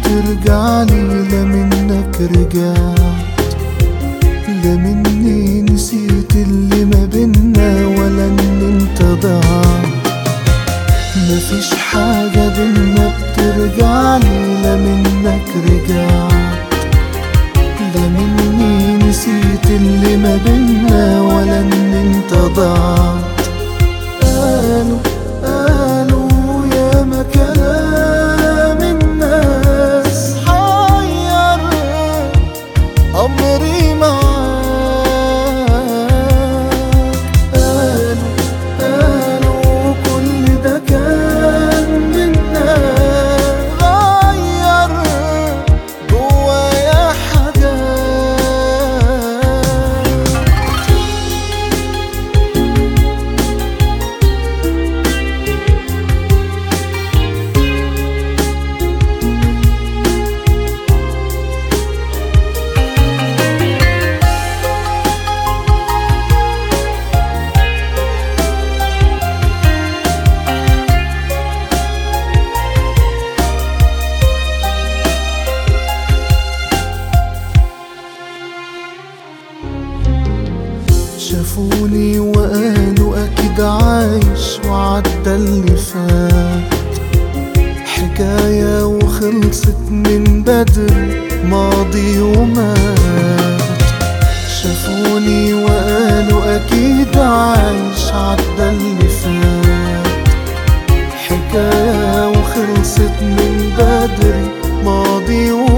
بترجعلي، لا منك رجعت، لا مني نسيت اللي ما بينا ولا ان انت ضاعت. مفيش حاجة بينا بترجعلي، لا منك رجعت، لا مني نسيت اللي ما بينا ولا ان انت ضاعت. قالوا يا ما كلام الناس حير أمري معاك. قالوا كل ده كان منا غير جوايا حاجات. شافوني وقالوا أكيد عايش وعدى اللي فات، حكاية وخلصت من بدري ماضي ومات. شافوني وقالوا أكيد عايش عدى اللي فات، حكاية وخلصت من بدري ماضي ومات.